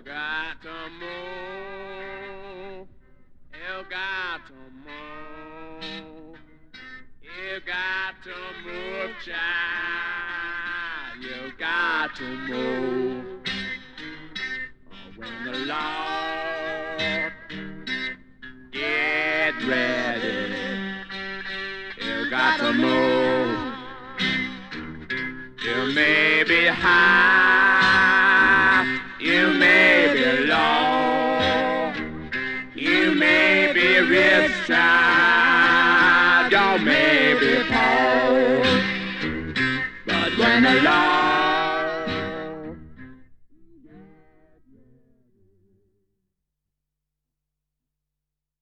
got to move. You got to move. You got to move, child. You got to move. When the Lord get ready, you got to move. You may be high, you may be low, you may be rich, child, you may be poor, but when the Lord